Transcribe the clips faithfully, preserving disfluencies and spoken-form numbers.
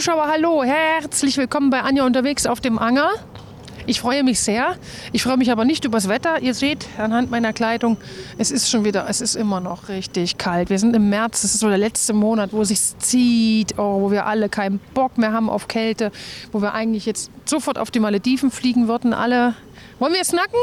Zuschauer, hallo, herzlich willkommen bei Anja unterwegs auf dem Anger. Ich freue mich sehr. Ich freue mich aber nicht übers Wetter. Ihr seht anhand meiner Kleidung, es ist schon wieder, es ist immer noch richtig kalt. Wir sind im März, das ist so der letzte Monat, wo es sich zieht, oh, wo wir alle keinen Bock mehr haben auf Kälte, wo wir eigentlich jetzt sofort auf die Malediven fliegen würden. Alle, wollen wir snacken?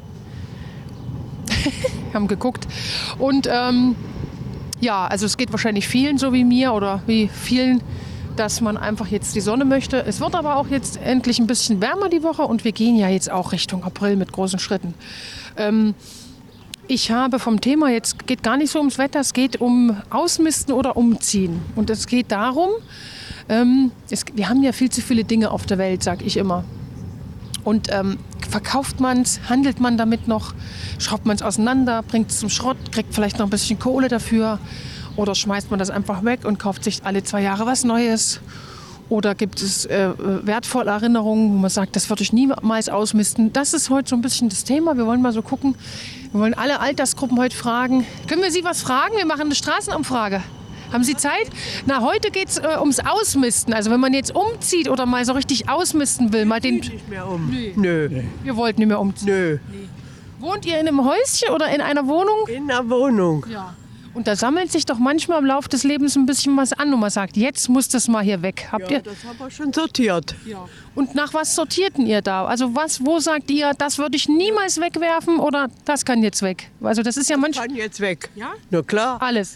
haben geguckt. Und ähm, ja, also es geht wahrscheinlich vielen so wie mir oder wie vielen, dass man einfach jetzt die Sonne möchte. Es wird aber auch jetzt endlich ein bisschen wärmer die Woche und wir gehen ja jetzt auch Richtung April mit großen Schritten. Ähm, ich habe vom Thema, jetzt geht gar nicht so ums Wetter, es geht um Ausmisten oder Umziehen. Und es geht darum, ähm, es, wir haben ja viel zu viele Dinge auf der Welt, sage ich immer. Und ähm, verkauft man es, handelt man damit noch, schraubt man es auseinander, bringt es zum Schrott, kriegt vielleicht noch ein bisschen Kohle dafür. Oder schmeißt man das einfach weg und kauft sich alle zwei Jahre was Neues? Oder gibt es äh, wertvolle Erinnerungen, wo man sagt, das würde ich niemals ausmisten? Das ist heute so ein bisschen das Thema. Wir wollen mal so gucken. Wir wollen alle Altersgruppen heute fragen. Können wir Sie was fragen? Wir machen eine Straßenumfrage. Haben Sie Zeit? Na, heute geht es äh, ums Ausmisten. Also wenn man jetzt umzieht oder mal so richtig ausmisten will. Mal den nicht mehr um. Nee. Nö. Wir wollten nicht mehr umziehen. Nö. Nee. Wohnt ihr in einem Häuschen oder in einer Wohnung? In einer Wohnung. Ja. Und da sammelt sich doch manchmal im Laufe des Lebens ein bisschen was an und man sagt, jetzt muss das mal hier weg. Habt Ja, ihr? das haben wir schon sortiert. Ja. Und nach was sortierten ihr da? Also was, wo sagt ihr, das würde ich niemals wegwerfen oder das kann jetzt weg? Also das ist ja manchmal Kann jetzt weg. Ja? Na klar. alles.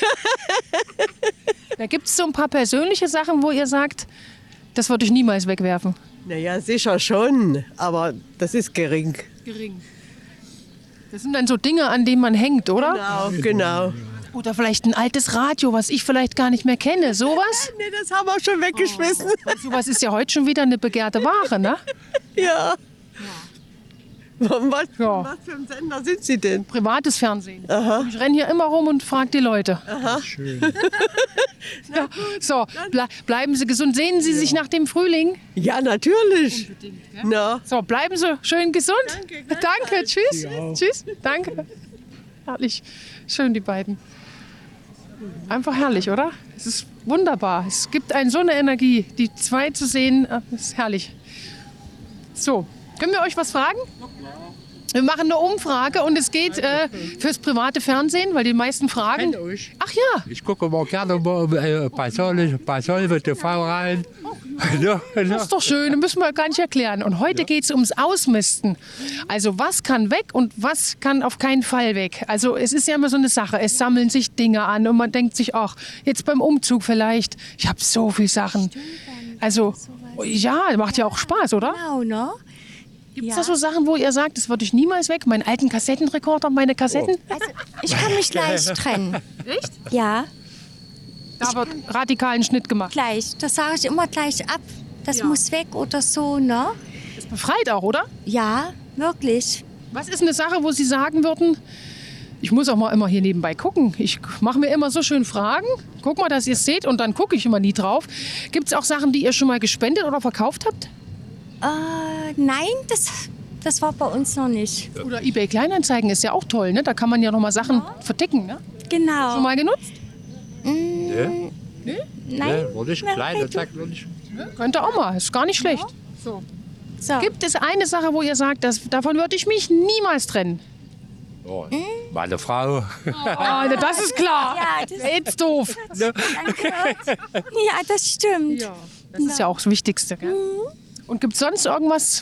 Da gibt es so ein paar persönliche Sachen, wo ihr sagt, das würde ich niemals wegwerfen. Naja, sicher schon, aber das ist gering. Gering. Das sind dann so Dinge, an denen man hängt, oder? Genau, genau. Oder vielleicht ein altes Radio, was ich vielleicht gar nicht mehr kenne. Sowas? Nee, das haben wir schon weggeschmissen. Sowas ist ja heute schon wieder eine begehrte Ware, ne? Ja. Was, Ja. was für ein Sender sind Sie denn? Privates Fernsehen. Aha. Ich renne hier immer rum und frage die Leute. Aha. Ja, so, ble bleiben Sie gesund. Sehen Sie sich nach dem Frühling? Ja, natürlich. Na. So, bleiben Sie schön gesund. Danke, Danke, tschüss. Tschüss, danke. Herrlich. Schön, die beiden. Einfach herrlich, oder? Es ist wunderbar. Es gibt einen so eine Energie. Die zwei zu sehen, äh, ist herrlich. So, können wir euch was fragen? Wir machen eine Umfrage und es geht äh, fürs private Fernsehen, weil die meisten fragen. Kennt euch. Ach ja, Ich gucke mal gerne mal, äh, bei Sol, bei Solve T V rein. Ja, das ist doch schön, das müssen wir gar nicht erklären. Und heute geht es ums Ausmisten. Also was kann weg und was kann auf keinen Fall weg? Also es ist ja immer so eine Sache, es sammeln sich Dinge an und man denkt sich, ach, jetzt beim Umzug vielleicht, ich habe so viele Sachen. Also ja, macht ja auch Spaß, oder? Genau, ne? Gibt es da so Sachen, wo ihr sagt, das würde ich niemals weg? Meinen alten Kassettenrekorder, meine Kassetten? Also, ich kann mich gleich trennen. Echt? Ja, Da wird radikalen Schnitt gemacht. gleich. Das sage ich immer gleich ab. Das Ja. muss weg oder so, ne? Das befreit auch, oder? Ja, wirklich. Was ist eine Sache, wo Sie sagen würden, ich muss auch mal immer hier nebenbei gucken. Ich mache mir immer so schön Fragen. Guck mal, dass ihr es seht und dann gucke ich immer nie drauf. Gibt es auch Sachen, die ihr schon mal gespendet oder verkauft habt? Äh, nein, das, das war bei uns noch nicht. Oder eBay Kleinanzeigen ist ja auch toll, ne? Da kann man ja noch mal Sachen verticken, ne? Genau. Schon mal genutzt? Mm, Nee? Nein. Ja, wurde ich Nein, klein, nein, das sagt noch nicht. Könnte auch mal, ist gar nicht schlecht. So. So. Gibt es eine Sache, wo ihr sagt, das, davon würde ich mich niemals trennen? Oh, meine Frau. Oh, das ist klar. Ja, das, Jetzt doof. danke. Ja, das stimmt. Das ist ja auch das Wichtigste. Gell? Und gibt es sonst irgendwas?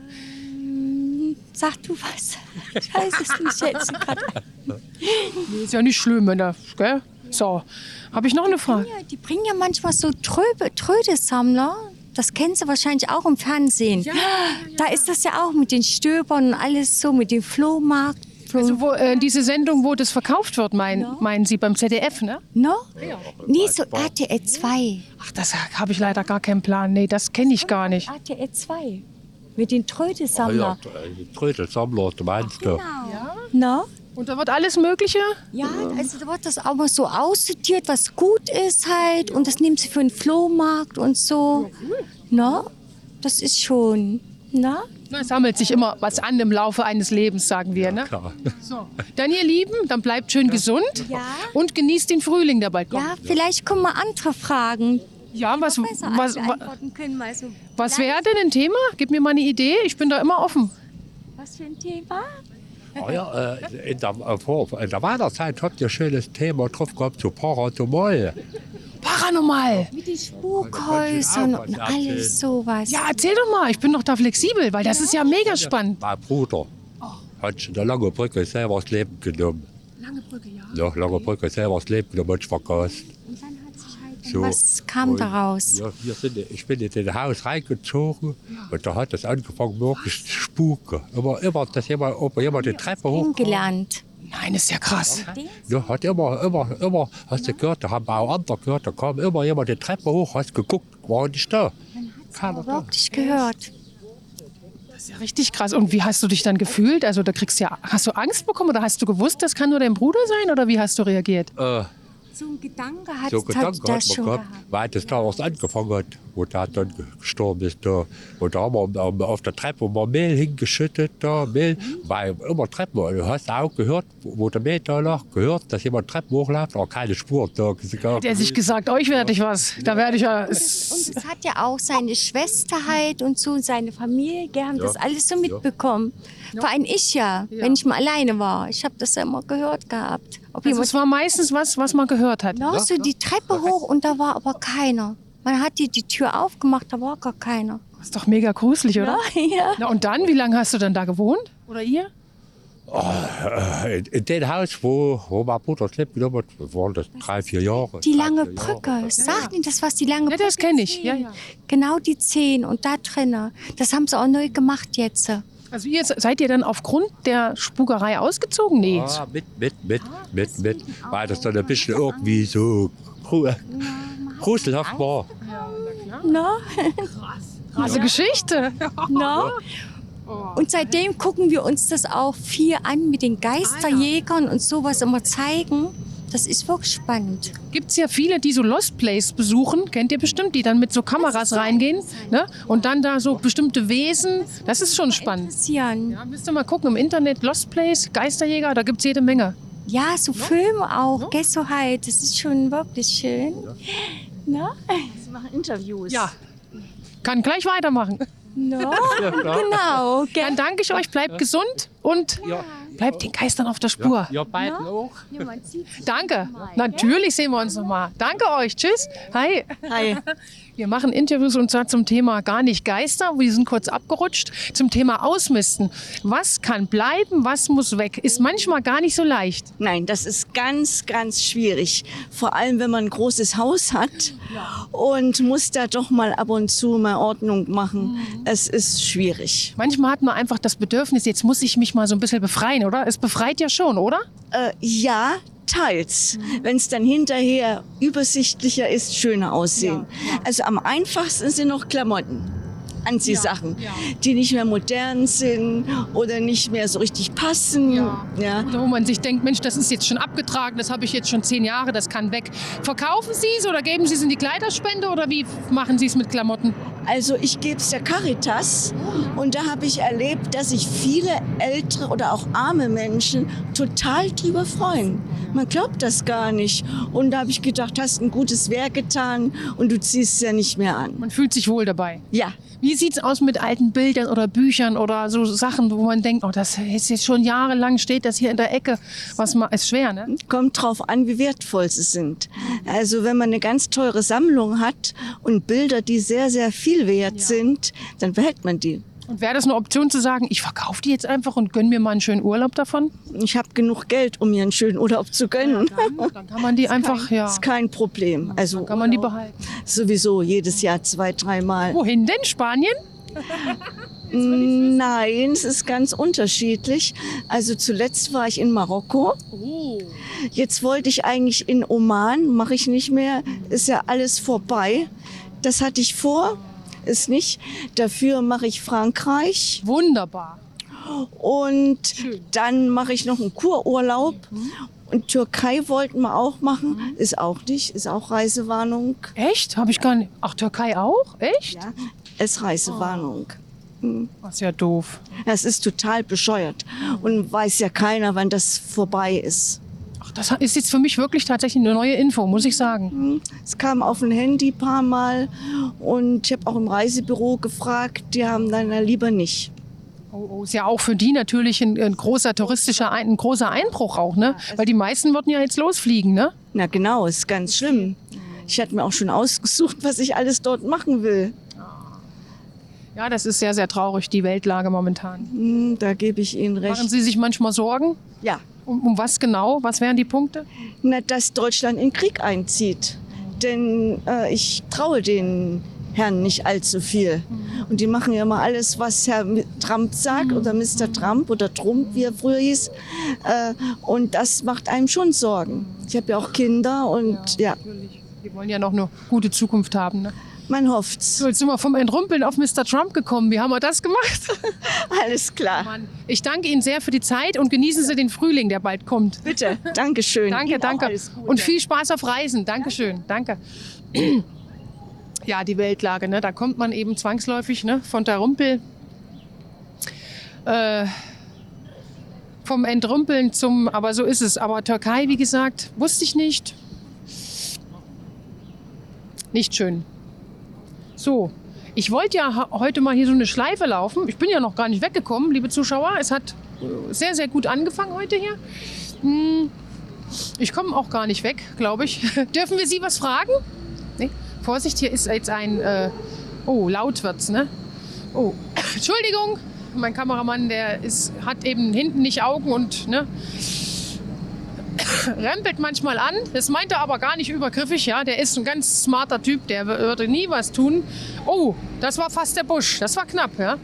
Sag du was. Ich weiß es nicht jetzt gerade. Ist ja nicht schlimm, wenn da, gell? So, habe ich noch eine Frage? Ja, die bringen ja manchmal so Tröbe, Trödesammler. Das kennen Sie wahrscheinlich auch im Fernsehen. Da ist das ja auch mit den Stöbern und alles so, mit dem Flohmarkt. Also wo, äh, diese Sendung, wo das verkauft wird, mein, Ja. meinen Sie beim Z D F, ne? No? Nee, so R T L zwei. Ach, das habe ich leider gar keinen Plan. Nee, das kenne ich gar nicht. R T L zwei. Mit den Ja, Trödesammler. Trödelsammler, du meinst du? No? Und da wird alles Mögliche? Ja, also da wird das auch mal so aussortiert, was gut ist halt. Und das nehmen sie für den Flohmarkt und so. No? Das ist schon. Na? Es sammelt sich immer was an im Laufe eines Lebens, sagen wir, ne? Klar. So. Dann ihr Lieben, dann bleibt schön gesund Ja. und genießt den Frühling, der bald kommt. Ja, vielleicht kommen mal andere Fragen. Ja, was, besser was, was, beantworten können. Mal so was wäre denn ein Thema? Gib mir mal eine Idee. Ich bin da immer offen. Was für ein Thema? Oh ja, äh, in, der, äh, vor- in der Weihnachtszeit habt ihr ein schönes Thema drauf gehabt zu Paranormal. Paranormal. Mit den Spukhäusern auch was und erzählen. alles sowas. Ja, erzähl doch mal. Ich bin doch da flexibel, weil das ist ja mega spannend. Mein Bruder hat schon eine lange Brücke selber das Leben genommen. Lange Brücke, ja. Ja, lange Brücke selber das Leben genommen und vergast. Und dann hat sich halt So. was kam Und, daraus? Ja, wir sind, ich bin in das Haus reingezogen und da hat es angefangen, wirklich zu spuken. Immer, immer, dass jemand, ob jemand die Treppe hoch. Kennengelernt. Nein, ist ja krass. Ja, hat immer, immer, immer, hast du gehört, da haben wir auch andere gehört, da kam immer jemand die Treppe hoch, hast geguckt, war nicht da. Keiner da. Wirklich gehört. Das ist ja richtig krass. Und wie hast du dich dann gefühlt? Also da kriegst du ja, hast du Angst bekommen oder hast du gewusst, das kann nur dein Bruder sein oder wie hast du reagiert? Äh, So ein Gedanke hat, so hat Gedanken das hat man schon gehabt, gehabt. weil das damals angefangen hat, wo der dann gestorben ist. Da. Und da haben wir am- auf der Treppe haben wir Mehl hingeschüttet, da, Mehl, weil immer Treppen, du hast auch gehört, wo der Mehl da lag, gehört, dass jemand Treppen hochläuft, aber keine Spur da. Der hat sich gesagt, euch werde ich was. Da werde ich ja. Und es hat ja auch seine Schwester halt und so, seine Familie, die haben Ja. das alles so mitbekommen. Vor allem ich ja, wenn ich mal alleine war. Ich habe das ja immer gehört gehabt. Ob Also jemand es war meistens was, was man gehört hat. na, so die Treppe hoch und da war aber keiner. Man hat die, die Tür aufgemacht, da war gar keiner. Das ist doch mega gruselig, oder? Ja. Na und dann, wie lange hast du dann da gewohnt? Oder ihr? Äh, In, in dem Haus, wo, wo mein Bruder das Leben genommen hat, waren das drei, vier Jahre. Die drei, lange vier Jahre. Brücke. Sagt Ihnen das was, die lange Ja, Brücke? das kenne ich. Ja, zehn. ja. Genau die zehn und da drinnen. Das haben sie auch neu gemacht jetzt. Also ihr, seid ihr dann aufgrund der Spukerei ausgezogen? Nee. Ah, mit, mit, mit, mit, mit, weil das dann ein bisschen irgendwie so gru- gruselhaft war. Na? Krasse Geschichte. Na? Und seitdem gucken wir uns das auch viel an mit den Geisterjägern und sowas immer zeigen. Das ist wirklich spannend. Gibt es ja viele, die so Lost Place besuchen, kennt ihr bestimmt, die dann mit so Kameras reingehen, ne? Und dann da so bestimmte Wesen. Das ist schon spannend. Interessieren. Ja, müsst ihr mal gucken im Internet, Lost Place, Geisterjäger, da gibt es jede Menge. Ja, so Filme auch, gell, so halt. Das ist schon wirklich schön. Na? Sie machen Interviews. Ja. Kann gleich weitermachen. No? Genau. Gell? Dann danke ich euch, bleibt gesund und bleibt den Geistern auf der Spur. Ihr beiden auch? Danke. Natürlich sehen wir uns nochmal. Danke euch. Tschüss. Hi. Hi. Wir machen Interviews und zwar zum Thema gar nicht Geister. Wir sind kurz abgerutscht. Zum Thema Ausmisten. Was kann bleiben, was muss weg? Ist manchmal gar nicht so leicht. Nein, das ist ganz, ganz schwierig. Vor allem, wenn man ein großes Haus hat und muss da doch mal ab und zu mal Ordnung machen. Es ist schwierig. Manchmal hat man einfach das Bedürfnis, jetzt muss ich mich mal so ein bisschen befreien, oder? Es befreit ja schon, oder? Äh, ja, teils. Wenn es dann hinterher übersichtlicher ist, schöner aussehen. Also am einfachsten sind noch Klamotten. Anziehsachen, die nicht mehr modern sind oder nicht mehr so richtig passen. Ja. Ja. Oder wo man sich denkt, Mensch, das ist jetzt schon abgetragen, das habe ich jetzt schon zehn Jahre, das kann weg. Verkaufen Sie es oder geben Sie es in die Kleiderspende oder wie machen Sie es mit Klamotten? Also ich gebe es der Caritas und da habe ich erlebt, dass sich viele ältere oder auch arme Menschen total drüber freuen. Man glaubt das gar nicht. Und da habe ich gedacht, hast ein gutes Werk getan und du ziehst es ja nicht mehr an. Man fühlt sich wohl dabei. Ja, Wie sieht es aus mit alten Bildern oder Büchern oder so Sachen, wo man denkt, oh, das ist jetzt schon jahrelang, steht das hier in der Ecke. Was ma- ist schwer, ne? kommt drauf an, wie wertvoll sie sind. Also wenn man eine ganz teure Sammlung hat und Bilder, die sehr, sehr viel wert sind, dann behält man die. Und wäre das eine Option zu sagen, ich verkaufe die jetzt einfach und gönne mir mal einen schönen Urlaub davon? Ich habe genug Geld, um mir einen schönen Urlaub zu gönnen. Dann kann man die einfach, ja, Ist kein Problem. Also kann man die behalten. sowieso jedes Jahr zwei, dreimal. Wohin denn? Spanien? Nein, es ist ganz unterschiedlich. Also zuletzt war ich in Marokko. Jetzt wollte ich eigentlich in Oman, mache ich nicht mehr. Ist ja alles vorbei. Das hatte ich vor, ist nicht. Dafür mache ich Frankreich Wunderbar. und dann mache ich noch einen Kururlaub. Und Türkei wollten wir auch machen, ist auch nicht, ist auch Reisewarnung. Echt? Habe ich gar nicht. Ach, Türkei auch? Echt? Ja, ist Reisewarnung. Das ist ja doof. Das ist total bescheuert und weiß ja keiner, wann das vorbei ist. Ach, Das ist jetzt für mich wirklich tatsächlich eine neue Info, muss ich sagen. Es kam auf ein Handy ein paar Mal und ich habe auch im Reisebüro gefragt, die haben dann na, lieber nicht. Oh, oh, ist ja auch für die natürlich ein, ein großer touristischer, ein, ein großer Einbruch auch, ne? Weil die meisten würden ja jetzt losfliegen, ne? Na genau, ist ganz schlimm. Ich hatte mir auch schon ausgesucht, was ich alles dort machen will. Ja, das ist sehr, sehr traurig, die Weltlage momentan. Hm, da gebe ich Ihnen recht. Machen Sie sich manchmal Sorgen? Ja, Um, um was genau? Was wären die Punkte? na, dass Deutschland in Krieg einzieht. Denn äh, ich traue den Herren nicht allzu viel. Und die machen ja immer alles, was Herr Trump sagt oder Mister Trump oder Trump, wie er früher hieß. Äh, und das macht einem schon Sorgen. Ich habe ja auch Kinder und ja, Natürlich. Die wollen ja noch eine gute Zukunft haben, ne? man hofft's. So, jetzt sind wir vom Entrümpeln auf Mister Trump gekommen. Wie haben wir das gemacht? Alles klar. Mann. Ich danke Ihnen sehr für die Zeit und genießen Sie den Frühling, der bald kommt. Bitte, Dankeschön. Danke, Ihnen auch danke. alles Gute. Und viel Spaß auf Reisen. Dankeschön. Danke. Ja, die Weltlage, ne? Da kommt man eben zwangsläufig, ne? Von der Rumpel, äh, vom Entrümpeln zum, aber so ist es. Aber Türkei, wie gesagt, wusste ich nicht. Nicht schön. So, ich wollte ja ha- heute mal hier so eine Schleife laufen. Ich bin ja noch gar nicht weggekommen, liebe Zuschauer. Es hat äh, sehr, sehr gut angefangen heute hier. Hm, ich komme auch gar nicht weg, glaube ich. Dürfen wir Sie was fragen? Nee? Vorsicht, hier ist jetzt ein... Äh, oh, laut wird's, ne? Oh, Entschuldigung. Mein Kameramann, der ist, hat eben hinten nicht Augen und ne, rempelt manchmal an. Das meint er aber gar nicht übergriffig. Ja, der ist ein ganz smarter Typ, der würde nie was tun. Oh, das war fast der Busch. Das war knapp, ja.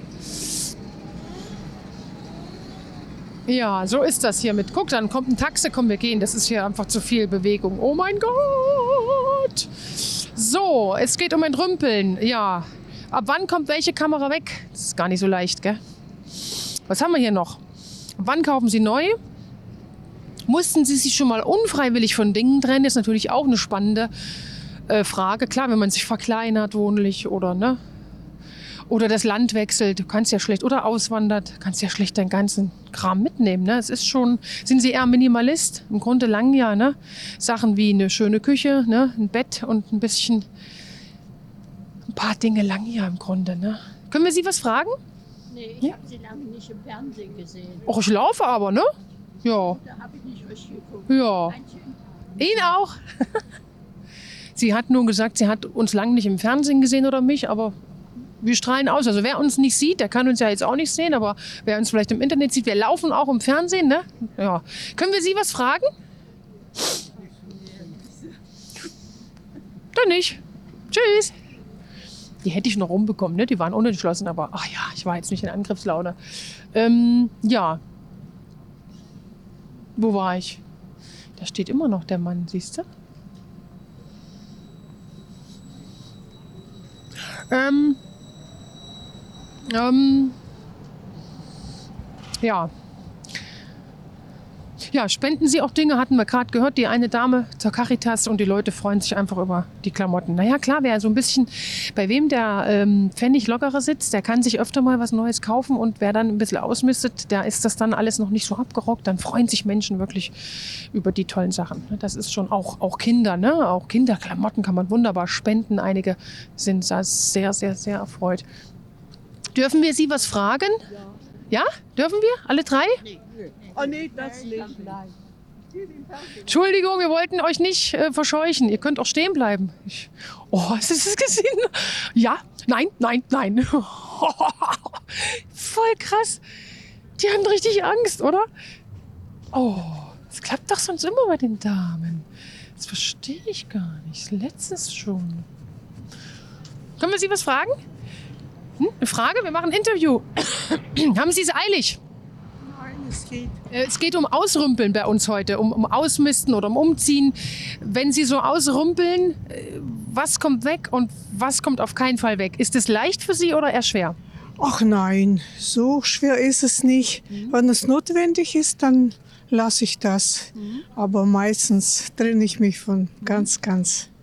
Ja, so ist das hier mit. Guck, dann kommt ein Taxi, komm, wir gehen. Das ist hier einfach zu viel Bewegung. Oh mein Gott. So, es geht um Entrümpeln. Ja, ab wann kommt welche Kamera weg? Das ist gar nicht so leicht, gell? Was haben wir hier noch? Wann kaufen Sie neu? Mussten Sie sich schon mal unfreiwillig von Dingen trennen? Das ist natürlich auch eine spannende äh, Frage. Klar, wenn man sich verkleinert wohnlich oder ne? Oder das Land wechselt, du kannst ja schlecht, oder auswandert, kannst ja schlecht deinen ganzen Kram mitnehmen. Ne? Es ist schon, sind Sie eher Minimalist? Im Grunde lang ja, ne? Sachen wie eine schöne Küche, ne? Ein Bett und ein bisschen, ein paar Dinge lang ja im Grunde. Ne? Können wir Sie was fragen? Nee, ich habe sie lange nicht im Fernsehen gesehen. Och, ich laufe aber, ne? Ja. Da habe ich nicht richtig geguckt. Ja. Ein schönen Tag. Ihnen auch. Sie hat nur gesagt, sie hat uns lange nicht im Fernsehen gesehen oder mich, aber wir strahlen aus. Also wer uns nicht sieht, der kann uns ja jetzt auch nicht sehen, aber wer uns vielleicht im Internet sieht, wir laufen auch im Fernsehen, ne? Ja. Können wir Sie was fragen? Dann nicht. Tschüss. Die hätte ich noch rumbekommen, ne? Die waren unentschlossen, aber ach ja, ich war jetzt nicht in Angriffslaune. Ähm, ja. Wo war ich? Da steht immer noch der Mann, siehst du? Ähm, ähm, ja. Ja, spenden Sie auch Dinge, hatten wir gerade gehört, die eine Dame zur Caritas und die Leute freuen sich einfach über die Klamotten. Naja, klar, wer so ein bisschen, bei wem der ähm, Pfennig lockerer sitzt, der kann sich öfter mal was Neues kaufen und wer dann ein bisschen ausmistet, da ist das dann alles noch nicht so abgerockt, dann freuen sich Menschen wirklich über die tollen Sachen. Das ist schon auch, auch Kinder, ne? Auch Kinderklamotten kann man wunderbar spenden. Einige sind da sehr, sehr, sehr erfreut. Dürfen wir Sie was fragen? Ja. Ja? Dürfen wir? Alle drei? Oh nee, das nicht. Entschuldigung, wir wollten euch nicht äh, verscheuchen. Ihr könnt auch stehen bleiben. Ich, oh, hast du das gesehen? Ja, nein, nein, nein. Voll krass. Die haben richtig Angst, oder? Oh, das klappt doch sonst immer bei den Damen. Das verstehe ich gar nicht. Letztes schon. Können wir Sie was fragen? Hm? Eine Frage? Wir machen ein Interview. Haben Sie es eilig? Es geht. Äh, Es geht um Ausrümpeln bei uns heute, um, um Ausmisten oder um Umziehen. Wenn Sie so ausrümpeln, äh, was kommt weg und was kommt auf keinen Fall weg? Ist es leicht für Sie oder eher schwer? Ach nein, so schwer ist es nicht. Wenn es notwendig ist, dann lasse ich das. Aber meistens trenne ich mich von ganz, ganz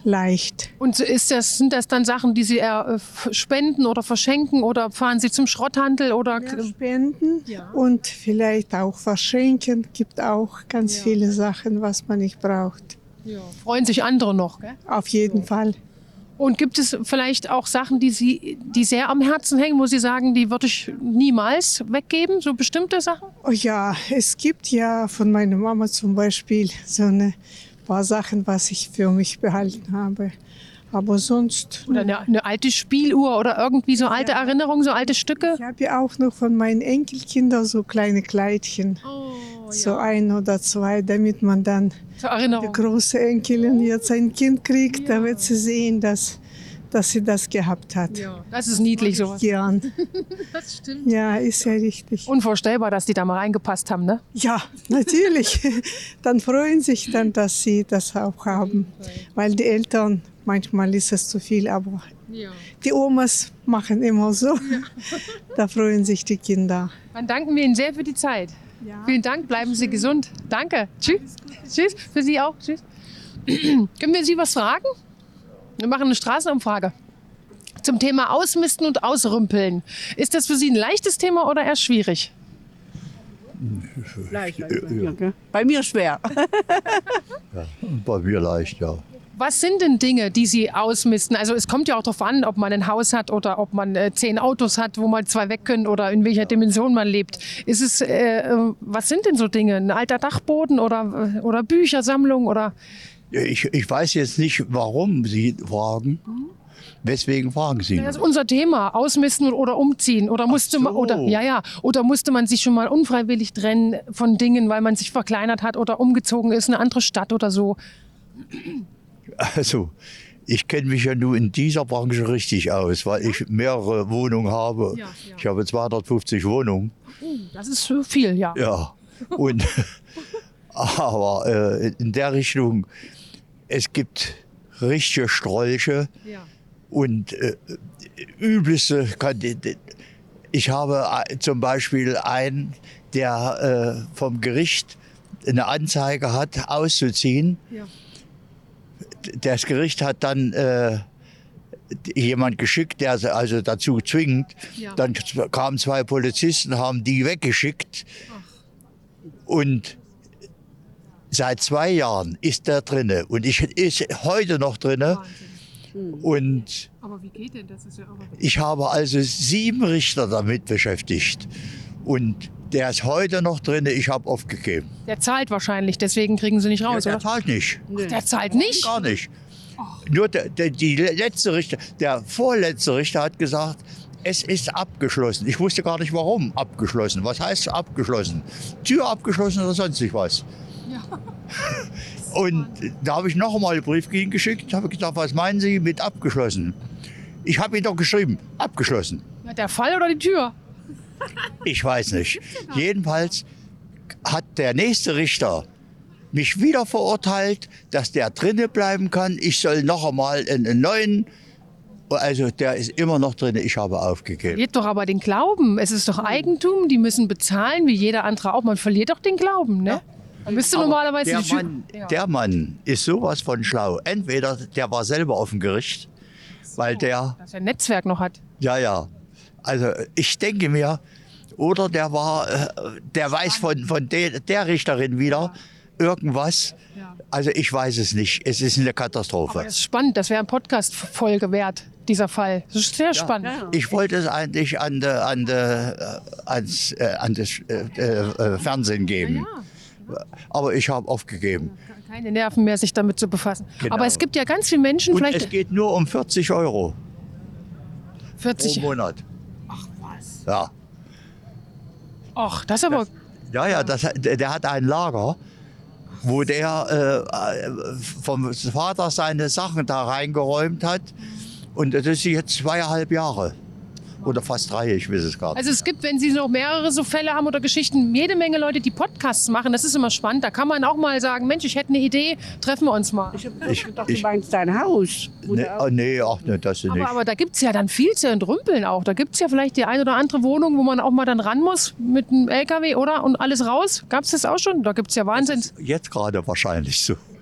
leicht. Und ist das, sind das dann Sachen, die Sie eher äh, f- spenden oder verschenken oder fahren Sie zum Schrotthandel oder Ja, spenden und vielleicht auch verschenken. Gibt auch ganz viele Sachen, was man nicht braucht. freuen sich andere noch? Gell? Auf jeden Fall. Und gibt es vielleicht auch Sachen, die Sie, die sehr am Herzen hängen, wo Sie sagen, die würde ich niemals weggeben, so bestimmte Sachen? Oh ja, es gibt ja von meiner Mama zum Beispiel so ein paar Sachen, was ich für mich behalten habe. Aber sonst, Oder eine, eine alte Spieluhr oder irgendwie so alte Erinnerungen, so alte Stücke? ich habe ja auch noch von meinen Enkelkindern so kleine Kleidchen. Oh, So ein oder zwei, damit man dann Zur die Erinnerung. große Enkelin jetzt ein Kind kriegt, da wird sie sehen, dass, dass sie das gehabt hat. Ja, das ist niedlich sowas. Gern. Das stimmt. Ja, ist ja richtig. Unvorstellbar, dass die da mal reingepasst haben, ne? Ja, natürlich. Dann freuen sich dann, dass sie das auch haben. Weil die Eltern, manchmal ist es zu viel, aber die Omas machen immer so. Da freuen sich die Kinder. Dann danken wir Ihnen sehr für die Zeit. Vielen Dank, bleiben Sie gesund. Danke. Tschüss. Tschüss. Für Sie auch. Tschüss. Können wir Sie was fragen? Wir machen eine Straßenumfrage zum Thema Ausmisten und Ausrümpeln. Ist das für Sie ein leichtes Thema oder eher schwierig? Bei mir schwer. Bei mir leicht, ja. Was sind denn Dinge, die Sie ausmisten? Also es kommt ja auch darauf an, ob man ein Haus hat oder ob man äh, zehn Autos hat, wo mal zwei weg können oder in welcher Dimension man lebt. Ist es, äh, äh, was sind denn so Dinge? Ein alter Dachboden oder, äh, oder Büchersammlung oder? Ich, ich weiß jetzt nicht, warum Sie fragen. Weswegen fragen Sie? Das ist unser Thema, ausmisten oder umziehen oder musste Ach so. man oder ja ja oder musste man sich schon mal unfreiwillig trennen von Dingen, weil man sich verkleinert hat oder umgezogen ist in eine andere Stadt oder so. Also, ich kenne mich ja nur in dieser Branche richtig aus, weil ich mehrere Wohnungen habe. Ja, ja. Ich habe zweihundertfünfzig Wohnungen. Das ist so viel, ja. Ja. Und, aber äh, in der Richtung, es gibt richtige Strolche Ja. und äh, übelste. Ich habe zum Beispiel einen, der äh, vom Gericht eine Anzeige hat, auszuziehen. Ja. Das Gericht hat dann äh, jemand geschickt, der sie also dazu zwingt. Ja. Dann kamen zwei Polizisten, haben die weggeschickt. Und seit zwei Jahren ist der drinne und ich ist heute noch drinne. Und Aber wie geht denn das? Ist ja auch ich habe also sieben Richter damit beschäftigt. Und der ist heute noch drinne. Ich habe aufgegeben. der zahlt wahrscheinlich, deswegen kriegen Sie nicht raus, Der oder? zahlt nicht. Der zahlt nicht? Gar nicht. Nur der, der, die letzte Richter, der vorletzte Richter hat gesagt, es ist abgeschlossen. Ich wusste gar nicht, warum abgeschlossen. Was heißt abgeschlossen? Tür abgeschlossen oder sonst nicht was. Und da habe ich noch einmal einen Brief gegen geschickt, habe gesagt, was meinen Sie mit abgeschlossen? Ich habe ihm doch geschrieben, abgeschlossen. Ja, der Fall oder die Tür? Ich weiß nicht. Jedenfalls hat der nächste Richter mich wieder verurteilt, dass der drinne bleiben kann. Ich soll noch einmal einen neuen. Also der ist immer noch drin. Ich habe aufgegeben. Verliert doch aber den Glauben. Es ist doch Eigentum, die müssen bezahlen, wie jeder andere auch. Man verliert doch den Glauben, ne? Man müsste Aber normalerweise der die Tür- Mann, Ja. der Mann ist sowas von schlau. Entweder der war selber auf dem Gericht, weil der, Dass er ein Netzwerk noch hat. ja, ja. Also ich denke mir, oder der war, äh, der weiß von, von de, der Richterin wieder irgendwas. Also ich weiß es nicht. Es ist eine Katastrophe. Das ist spannend, das wäre eine Podcast-Folge wert, dieser Fall. Das ist sehr spannend. Ich wollte es eigentlich an, de, an, de, äh, ans, äh, an das äh, äh, Fernsehen geben. Aber ich habe aufgegeben. Keine Nerven mehr, sich damit zu befassen. Genau. Aber es gibt ja ganz viele Menschen, Und vielleicht es geht nur um vierzig Euro vierzig. pro Monat. Ach was? Ja. Ach, das ist aber. Ja, ja, das, der der hat ein Lager, wo der äh, vom Vater seine Sachen da reingeräumt hat. Und das ist jetzt zweieinhalb Jahre. Oder fast drei, ich weiß es gar nicht. Also es gibt, wenn Sie noch mehrere so Fälle haben oder Geschichten, jede Menge Leute, die Podcasts machen. Das ist immer spannend. Da kann man auch mal sagen, Mensch, ich hätte eine Idee, treffen wir uns mal. Ich habe Ich- gedacht, ich- du meinst dein Haus. wo Nee, der- oh, nee, ach nee, das nicht. Aber, aber da gibt es ja dann viel zu entrümpeln auch. Da gibt es ja vielleicht die ein oder andere Wohnung, wo man auch mal dann ran muss mit einem L K W, oder? Und alles raus. Gab es das auch schon? Da gibt es ja Wahnsinn. Jetzt gerade wahrscheinlich so.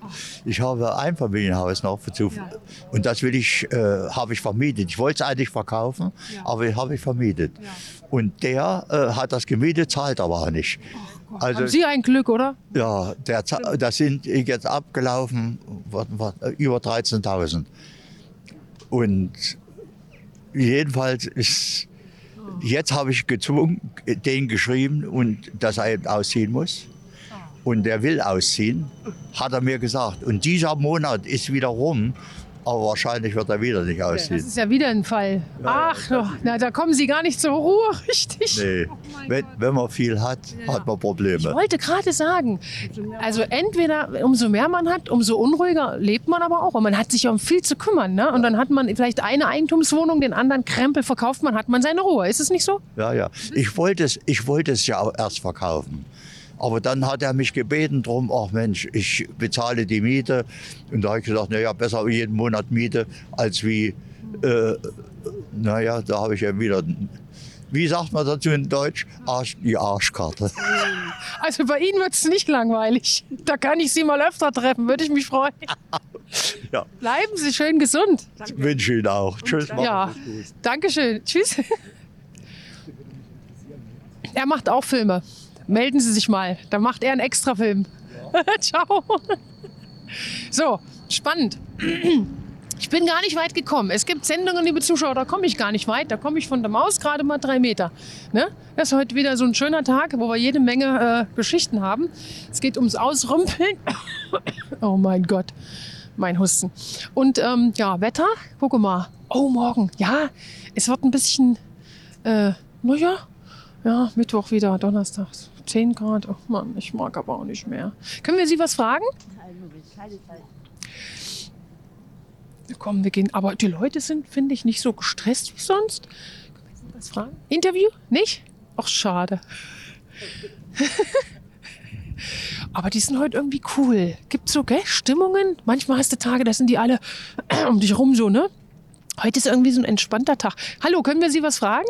Ich habe ein Familienhaus noch zu, und das will ich, äh, habe ich vermietet. Ich wollte es eigentlich verkaufen, aber habe ich vermietet. Und der äh, hat das gemietet, zahlt aber auch nicht. Also, Haben Sie ein Glück, oder? ja, der, za- das sind jetzt abgelaufen was, was, über dreizehntausend. Und jedenfalls ist, jetzt habe ich gezwungen, den geschrieben, und dass er eben ausziehen muss. Und der will ausziehen, hat er mir gesagt. Und dieser Monat ist wieder rum, aber wahrscheinlich wird er wieder nicht Das ausziehen. ist ja wieder ein Fall. Ach, doch, na, da kommen Sie gar nicht zur Ruhe, richtig? Nee, wenn, wenn man viel hat, hat man Ich Probleme. wollte gerade sagen, also entweder umso mehr man hat, umso unruhiger lebt man aber auch. Und man hat sich ja um viel zu kümmern. Ne? Und dann hat man vielleicht eine Eigentumswohnung, den anderen Krempel verkauft man, hat man seine Ruhe. Ist es nicht so? Ja, ja. Ich wollte es, ich wollte es ja auch erst verkaufen. Aber dann hat er mich gebeten drum, ach Mensch, ich bezahle die Miete. Und da habe ich gesagt, naja, besser jeden Monat Miete, als wie, äh, naja, da habe ich ja wieder, wie sagt man dazu in Deutsch, Arsch, die Arschkarte. Also bei Ihnen wird es nicht langweilig. Da kann ich Sie mal öfter treffen, würde ich mich freuen. Ja. Bleiben Sie schön gesund. Ich wünsche Ihnen auch. Tschüss. machen Ja, Sie es gut. Dankeschön. Tschüss. Er macht auch Filme. Melden Sie sich mal. Da macht er einen Extrafilm. Ciao. So, spannend. Ich bin gar nicht weit gekommen. Es gibt Sendungen, liebe Zuschauer, da komme ich gar nicht weit. Da komme ich von der Maus gerade mal drei Meter. Ne? Das ist heute wieder so ein schöner Tag, wo wir jede Menge äh, Geschichten haben. Es geht ums Ausrümpeln. Oh mein Gott, mein Husten. Und ähm, ja, Wetter, guck mal. Oh, morgen. Ja, es wird ein bisschen, äh, naja, ja, Mittwoch wieder, Donnerstag, zehn Grad. Oh Mann, ich mag aber auch nicht mehr. Können wir Sie was fragen? Komm, wir gehen. Aber die Leute sind, finde ich, nicht so gestresst wie sonst. Können wir Sie was fragen? Interview? Nicht? Ach, schade. Aber die sind heute irgendwie cool. Gibt so, gell, Stimmungen? Manchmal hast du Tage, da sind die alle um dich rum so, ne? Heute ist irgendwie so ein entspannter Tag. Hallo, können wir Sie was fragen?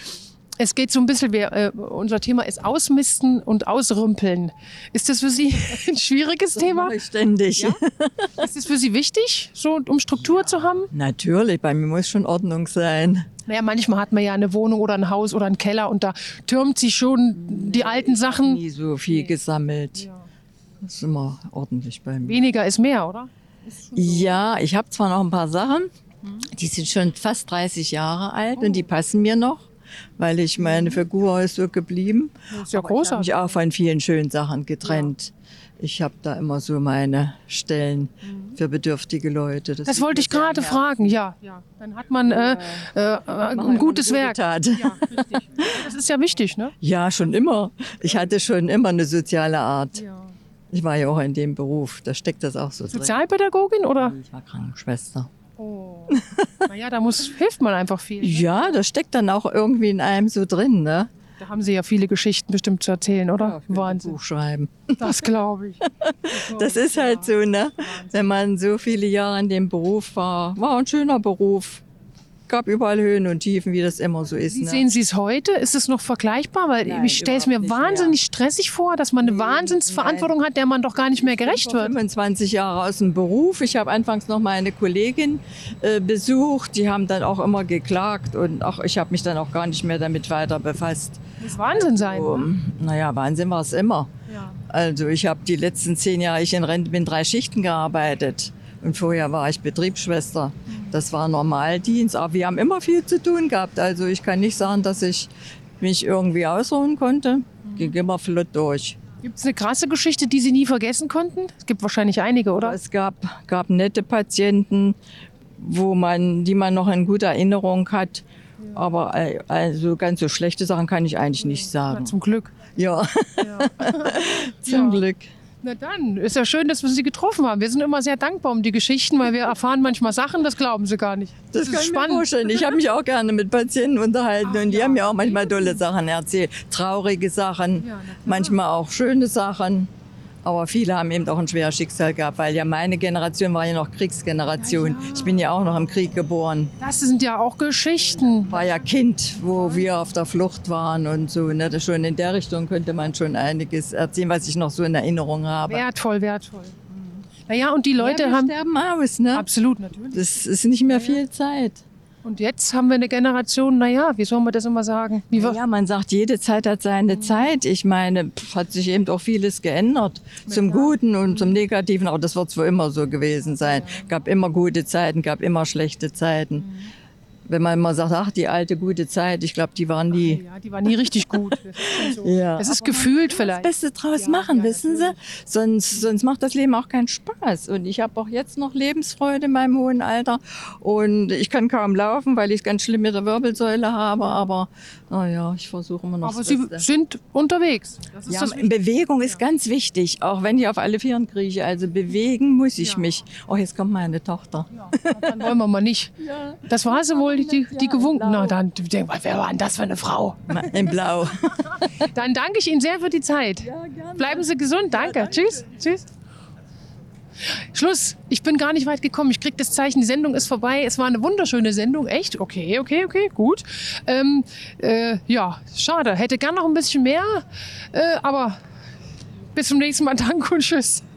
Es geht so ein bisschen, wir, äh, unser Thema ist Ausmisten und Ausrümpeln. Ist das für Sie ein schwieriges Das Thema? mache ich ständig. Ja? Ist das für Sie wichtig, so um Struktur zu haben? Natürlich, bei mir muss schon Ordnung sein. Naja, manchmal hat man ja eine Wohnung oder ein Haus oder einen Keller und da türmt sich schon die alten Sachen. Nie so viel gesammelt. Das ist immer ordentlich bei mir. Weniger ist mehr, oder? Ja, ich habe zwar noch ein paar Sachen, die sind schon fast dreißig Jahre alt und die passen mir noch, weil ich meine Figur ist so geblieben. Das ist ja Ich habe großartig. mich auch von vielen schönen Sachen getrennt. Ich habe da immer so meine Stellen für bedürftige Leute. Das liegt wollte ich mir sehr am gerade Herzen. fragen, ja. ja. Dann hat man äh, äh, ein gutes Werk. Tat. Ja, richtig. Das ist ja wichtig, ne? Ja, schon immer. Ich hatte schon immer eine soziale Art. Ja. Ich war ja auch in dem Beruf, da steckt das auch so drin. Sozialpädagogin oder? Ich war Krankenschwester. Oh. Naja, da muss, hilft man einfach viel. Ne? Ja, das steckt dann auch irgendwie in einem so drin, ne? Da haben Sie ja viele Geschichten bestimmt zu erzählen, oder? Ein Wahnsinn. Buch schreiben. Das glaube ich. Das ist halt so, ne? Wenn man so viele Jahre in dem Beruf war, war ein schöner Beruf. Gab überall Höhen und Tiefen, wie das immer so ist. Wie Ne? sehen Sie es heute? Ist es noch vergleichbar? Weil Nein, ich stelle es mir überhaupt nicht wahnsinnig stressig vor, dass man eine Wahnsinnsverantwortung hat, der man doch gar nicht mehr gerecht wird. fünfundzwanzig Jahre aus dem Beruf. Ich habe anfangs noch meine Kollegin äh, besucht. Die haben dann auch immer geklagt und auch ich habe mich dann auch gar nicht mehr damit weiter befasst. Das muss Wahnsinn sein. So, naja, Wahnsinn war es immer. Ja. Also ich habe die letzten zehn Jahre, ich in Rente bin, drei Schichten gearbeitet. Und vorher war ich Betriebsschwester. Das war Normaldienst, aber wir haben immer viel zu tun gehabt. Also ich kann nicht sagen, dass ich mich irgendwie ausruhen konnte. Ging immer flott durch. Gibt es eine krasse Geschichte, die Sie nie vergessen konnten? Es gibt wahrscheinlich einige, oder? Es gab, gab nette Patienten, wo man, die man noch in guter Erinnerung hat. Aber äh, also ganz so schlechte Sachen kann ich eigentlich nicht Na, sagen. zum Glück. Ja, Ja. zum Ja. Glück. Na dann, ist ja schön, dass wir Sie getroffen haben. Wir sind immer sehr dankbar um die Geschichten, weil wir erfahren manchmal Sachen, das glauben Sie gar nicht. Das, ist kann ich mir spannend. vorstellen. Ich habe mich auch gerne mit Patienten unterhalten Ach und die ja. haben mir auch manchmal tolle Sachen erzählt. Traurige Sachen, Ja, na klar. manchmal auch schöne Sachen. Aber viele haben eben auch ein schweres Schicksal gehabt, weil ja meine Generation war ja noch Kriegsgeneration. Ich bin ja auch noch im Krieg geboren. Das sind ja auch Geschichten. War ja Kind, wo wir auf der Flucht waren und so. Ne? Das schon in der Richtung könnte man schon einiges erzählen, was ich noch so in Erinnerung habe. Wertvoll, wertvoll. Naja, und die Leute ja, wir haben... sterben aus, ne? Absolut, natürlich. Das ist nicht mehr viel Zeit. Und jetzt haben wir eine Generation, naja, wie soll man das immer sagen? Wie wir, Ja, man sagt, jede Zeit hat seine Zeit. Ich meine, pff, hat sich eben auch vieles geändert. Zum Guten und zum Negativen. Aber das wird wohl immer so gewesen sein. Gab immer gute Zeiten, gab immer schlechte Zeiten. Wenn man immer sagt, ach, die alte gute Zeit, ich glaube, die waren nie. ja, die war nie richtig gut. Das ist schon so. Ja. Es ist gefühlt vielleicht. Das Beste draus machen, wissen Sie? Sonst, sonst macht das Leben auch keinen Spaß. Und ich habe auch jetzt noch Lebensfreude in meinem hohen Alter. Und ich kann kaum laufen, weil ich es ganz schlimm mit der Wirbelsäule habe. Aber naja, ich versuche immer noch Aber das Sie Beste. sind unterwegs. Das ist Ja, das Bewegung ist ganz wichtig, auch wenn ich auf alle Vieren krieche. Also bewegen muss ich mich. Oh, jetzt kommt meine Tochter. Dann wollen wir mal nicht. Das war sie wohl, die, die gewunken. Na, dann denk mal, wer war denn das für eine Frau? In Blau. Dann danke ich Ihnen sehr für die Zeit. Bleiben Sie gesund. Danke. Tschüss. Tschüss. Schluss. Ich bin gar nicht weit gekommen. Ich krieg das Zeichen, die Sendung ist vorbei. Es war eine wunderschöne Sendung. Echt? Okay, okay, okay, gut. Ähm, äh, ja, schade. Hätte gern noch ein bisschen mehr. Äh, aber bis zum nächsten Mal. Danke und tschüss.